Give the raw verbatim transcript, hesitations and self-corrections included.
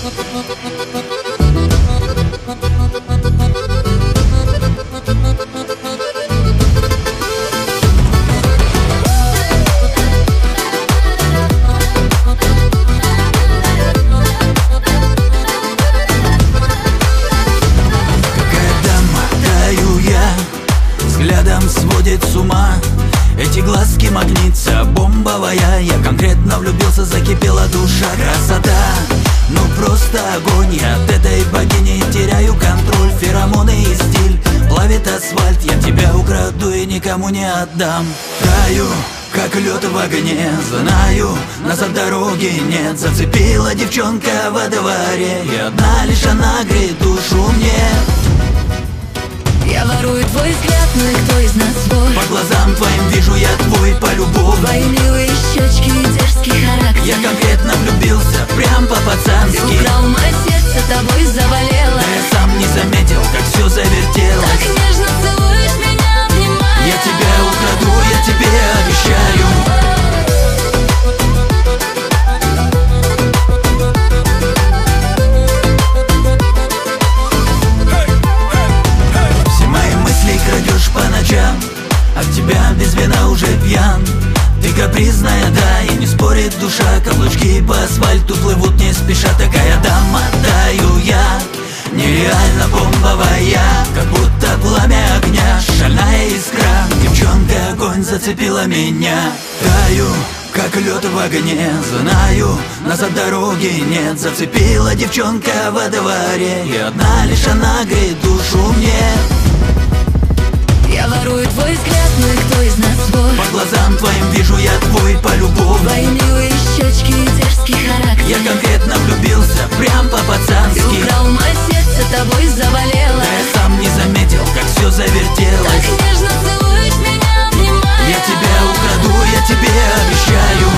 Сводит с ума эти глазки, магница бомбовая. Я конкретно влюбился, закипела душа. Красота, ну просто огонь. Я от этой богини теряю контроль. Феромоны и стиль плавит асфальт. Я тебя украду и никому не отдам. Таю, как лед в огне, знаю, назад дороги нет. Зацепила девчонка во дворе, и одна лишь она греет душу мне. Я ворую твой взгляд, ну и кто из нас свой? По глазам твоим вижу я твой полюбовь. Твои милые щечки и дерзкий характер. Я конкретно влюбился, прям по-пацански. Ты украл мое сердце, тобой завалило. Да я сам не заметил, как все завертелось. Так нежно целуешь меня, обнимая. Я тебя украду, я тебе обещаю. Крадешь по ночам, от тебя без вина уже пьян. Ты капризная, да, и не спорит душа. Каблучки по асфальту плывут не спеша. Такая дама, таю я, нереально бомбовая, как будто пламя огня, шальная искра. Девчонка, огонь зацепила меня. Таю, как лед в огне, знаю, назад дороги нет. Зацепила девчонка во дворе, и одна лишь она греет душу мне. Я ворую твой взгляд, ну и кто из нас свой? По глазам твоим вижу я твой полюбовь. Твои милые щечки и дерзкий характер. Я конкретно влюбился, прям по-пацански. Ты украл мое сердце, тобой завалило. Да я сам не заметил, как все завертелось. Так нежно целуешь меня, обнимая. Я тебя украду, я тебе обещаю.